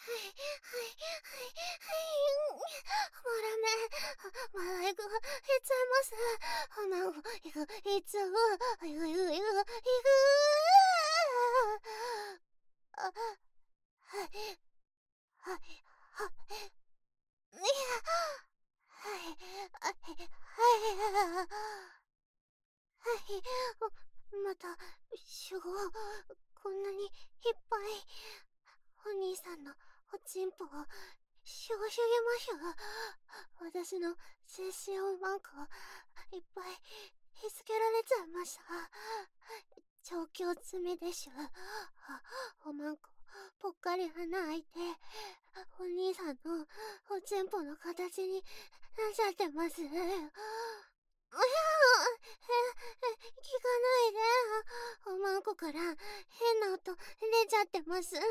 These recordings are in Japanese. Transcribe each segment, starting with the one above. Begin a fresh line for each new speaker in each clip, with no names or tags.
まだいく、いっちゃいます。いく、いっちゃう。いく、いく、いく、いく。あ、はい、はい、はい、いや、はい、はい、はい、また、集合、こんなにいっぱい、お兄さんのおちんぽを、しゅごしゅげましょ。私の精子をマンコ、いっぱい、ひつけられちゃいました。調教済みでしゅ。おまんこ、ぽっかり穴開いて、お兄さんのおちんぽの形になっちゃってます。いや、聞かないで。おまんこから変な音出ちゃってます。いや、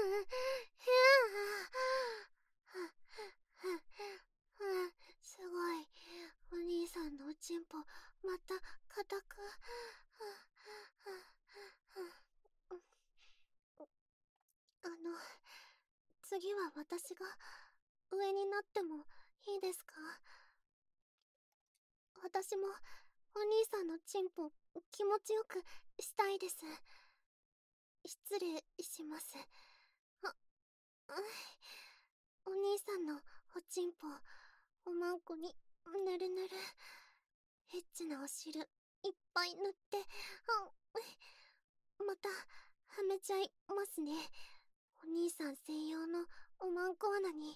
すごい。お兄さんのおちんぽ、また硬く。次は私が上になってもいいですか？私もお兄さんのチンポ気持ちよくしたいです。失礼します。お兄さんのおちんぽおまんこにぬるぬるエッチなお汁いっぱい塗ってまたはめちゃいますね。お兄さん専用のおまんこ穴に。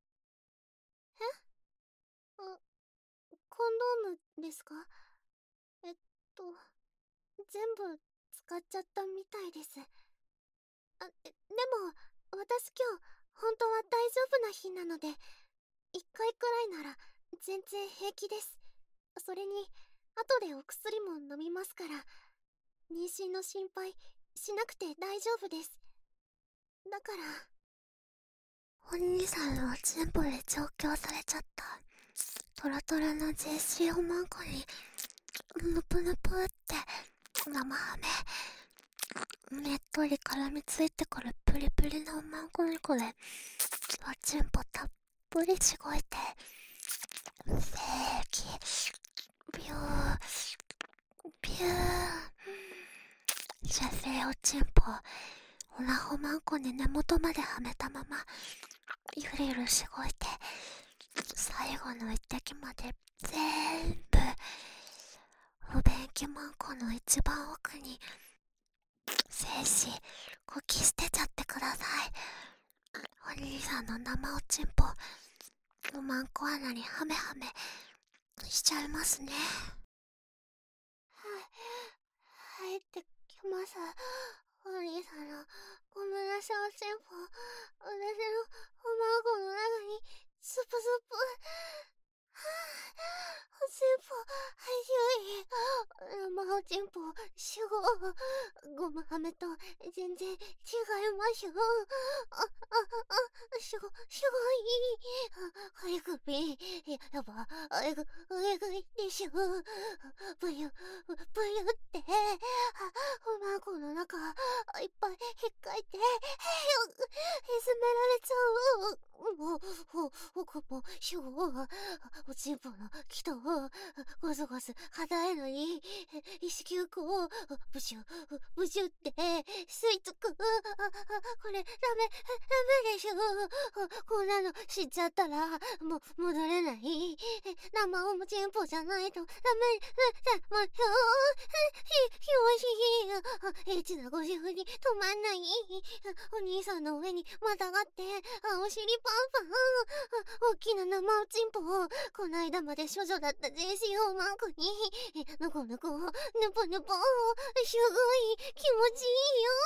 コンドームですか？えっと、全部使っちゃったみたいです。でも、私今日、本当は大丈夫な日なので、一回くらいなら全然平気です。それに、後でお薬も飲みますから、妊娠の心配しなくて大丈夫です。だから、お兄さんのおちんぽで調教されちゃった。トロトロの JC おまんこに、ぬぷぬぷって生ハメ、ねっとり絡みついてくるプリプリのおまんこにこれ、おちんぽたっぷりしごいて、せーき、ビュー、ビュー、射精おちんぽ、おなほまんこに根元まではめたまま、ゆるゆるしごいて、最後の一滴まで全部お便器マンコの一番奥に精子こき捨てちゃってください。お兄さんの生おちんぽおまんこ穴にハメハメしちゃいますね。入ってきます。お兄さんのごめんなさいおちんぽ、私のおまんこの中にスプスプおちんぽ、はじゅい。生おちんぽ、集合。ごまはめと、全然違いましょう。すごい。かゆくび、やば、えぐいでしょ。ぶゆって、おまんこの中、いっぱいひっかいて、いじめられちゃう。こも、しょう、おちんぽの木をゴソゴソ肌へのに石球子をブシュブシュって吸い付く。これダメでしょ。こんなの知っちゃったらもう戻れない。生おちんぽじゃないとダメましょう。ひもしいエッチなご主婦に止まんない。お兄さんの上にまたがってお尻パンパン。大きな生おちんぽをこないだまで処女だった JCO マンコにぬこぬこぬぽぬぽすごい気持ちいいよ。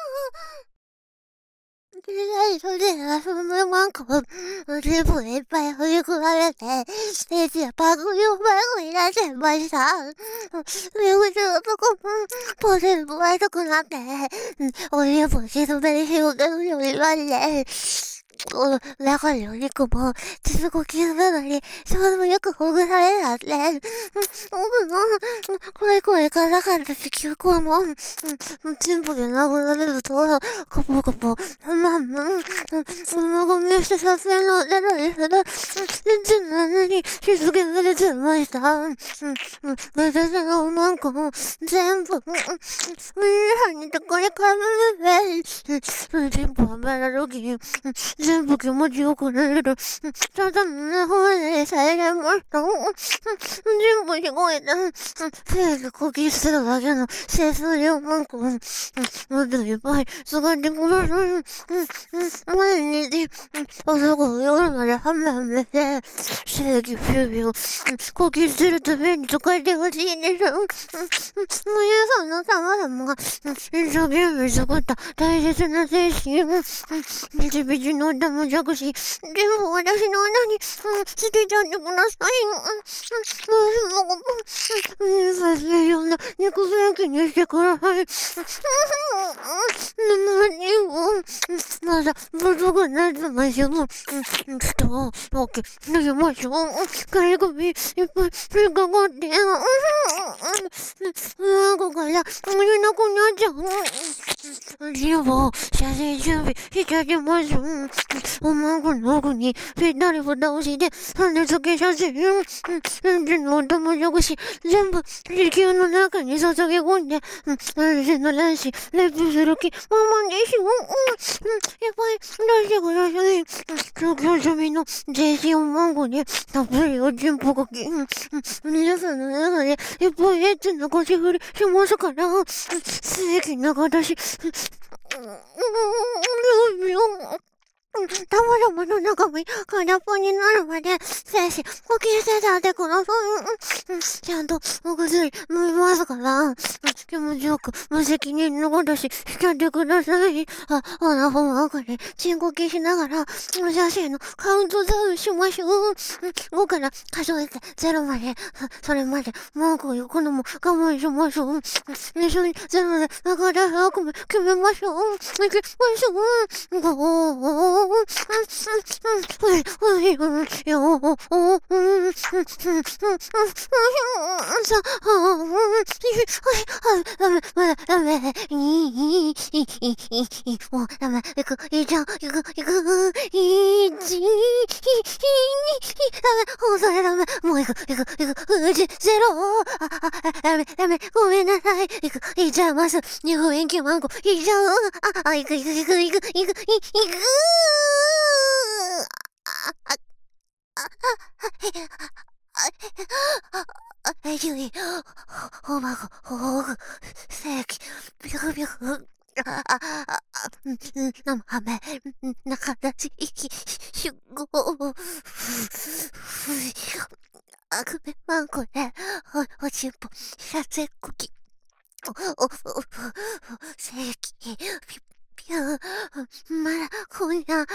それでそのマンコ全部いっぱい振り込まれてステージやパクリをマンコになっちゃいました。目口のとこもポテンも悪くなってお湯も沈めに広げるように言われて中にお肉も、傷こきするのに、ちょうどよくほぐされるなんて。僕の、これからなかった地球も、チンポで殴られると、コポコポ、
ゴミして撮影の出たりする。全然なのに静けが出てました。私のマンコも全部、みんなにとこれからめ全部はめらるき、全部気持ちよくなれる。ただの方でさえれました。全部聞こえた。せいで呼吸してただけの清数量マンコ。もっといっぱい使ってください。毎日、朝から夜までハメハメして、正義ピューピュー、呼吸するために使ってほしいんです。皆さんの様々が、一生懸命作った大切な精神、ビチビチの歌も弱し、全部私の穴に、捨てちゃってください。させような肉焼きにしてください。何を、まだ、ブドウがなってましょう。オッケー、投げましょう。カリゴミ、いっぱい、引っかかって、ここから、見れなくなっちゃう。でも、写真準備しちゃってます。おまんこの奥に、ぴったり蓋をして、羽付け写真、エンジンの音もよくし、全部、地球の中に注ぎ込んで、安全の卵子、レップする気、ままでしょ。やっぱり、出してください。東京住民の全身をマンゴに、たっぷりおちんぽがき、皆さんの中で、いっぱいエッチな腰振りしますから、素敵な形、たまらまの中身、空っぽになるまで、精子、呼吸してたってください。ちゃんと、お薬、飲みますから、気持ちよく、無責任のことしちゃってください。ほら、ほんわかで、深呼吸しながら、写真のカウントダウンしましょう。5から数えて0まで、それまで、文句を言うのも我慢しましょう。一緒に0で、中で早く決めましょう。行きましょう。5、ごめんなさい。いっちゃいます。日本円球マンゴー、いっちゃう。いく。ゆい、ほまご、ほぐ、せき、びゅくびゅく、なまめ、なかだち、しゅご、あくべまんこで、おちんぽ、しゃせこき、せき、ぴゅ、まら、こんや、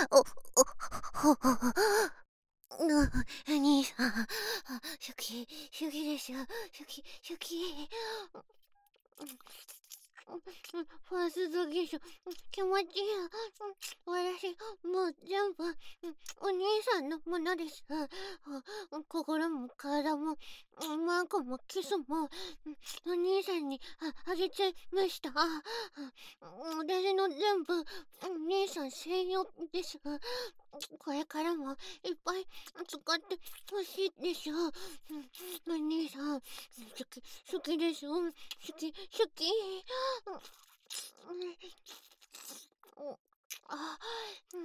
兄さん、初期でしょ、初期。ファーストギショ、気持ちいいよ。私、もう全部、お兄さんのものです。心も体も、マンコもキスも、お兄さんにあげちゃいました。私の全部、お兄さん専用です。これからもいっぱい使ってほしいでしょ。お兄さん、好きでしょ。好き。あ、うん、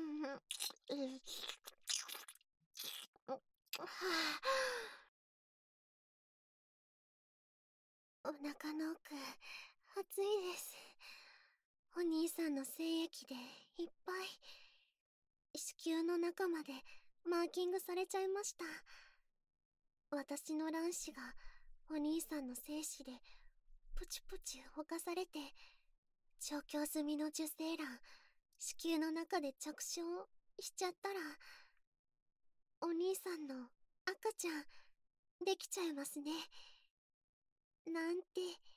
お腹の奥、暑いです。お兄さんの精液でいっぱい、子宮の中までマーキングされちゃいました。私の卵子がお兄さんの精子でプチプチ動かされて、調教済みの受精卵、子宮の中で着床しちゃったら、お兄さんの赤ちゃんできちゃいますね。なんて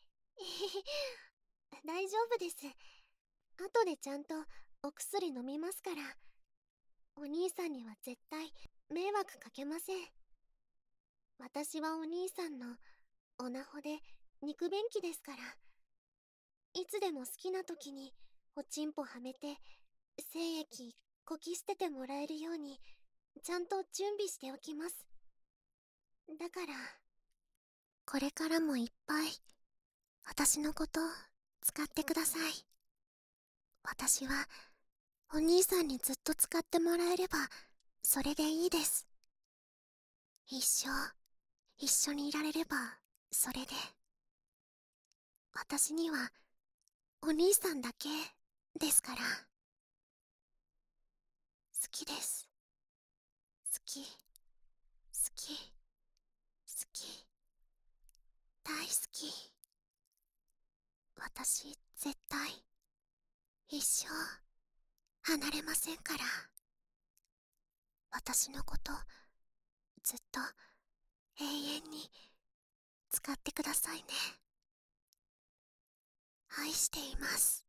大丈夫です。後でちゃんとお薬飲みますから。お兄さんには絶対迷惑かけません。私はお兄さんのおなほで肉便器ですから。いつでも好きな時におちんぽはめて精液
こき捨ててもらえるようにちゃんと準備しておきます。だからこれからもいっぱい私のこと使ってください。私はお兄さんにずっと使ってもらえればそれでいいです。一生一緒にいられればそれで。私にはお兄さんだけですから。好きです。好き好き好き、大好き。私絶対一生離れませんから。私のことずっと永遠に使ってくださいね。愛しています。